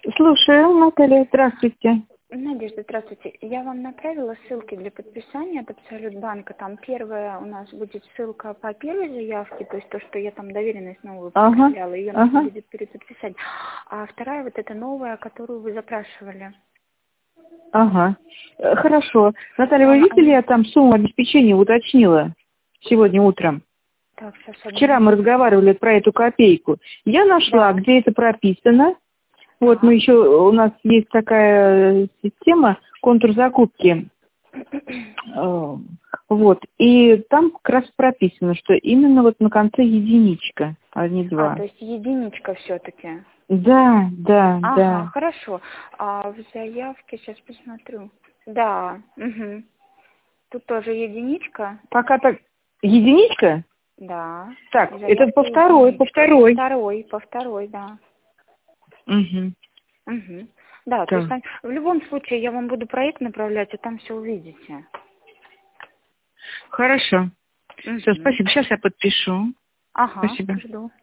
Слушаю, Наталья, здравствуйте. Надежда, здравствуйте. Я вам направила ссылки для подписания от Абсолютбанка. Там первая у нас будет ссылка по первой заявке, то есть то, что я там доверенность новую Ага, подключала, ее нужно ага, будет переподписать. А вторая вот эта новая, которую вы запрашивали. ага. Хорошо. Наталья, вы видели, Они... я там сумму обеспечения уточнила сегодня утром? Так, сейчас одну Вчера мы минуту. разговаривали про эту копейку. Я нашла, Да. где это прописано. Вот мы Так. еще, у нас есть такая система контур закупки. Вот. И там как раз прописано, что именно вот на конце единичка, а не А, два. то есть единичка все-таки. Да, да, Ага, да. хорошо. А в заявке сейчас посмотрю. Да. Угу. Тут тоже единичка. Пока так. Единичка? Да. Так, В это по заявке второй, по единичка. второй. По второй, да. Угу. Угу. Да, то есть Так, там, в любом случае я вам буду проект направлять, и там все увидите. хорошо. Все, Угу. спасибо. Сейчас я подпишу. Ага, Спасибо. жду.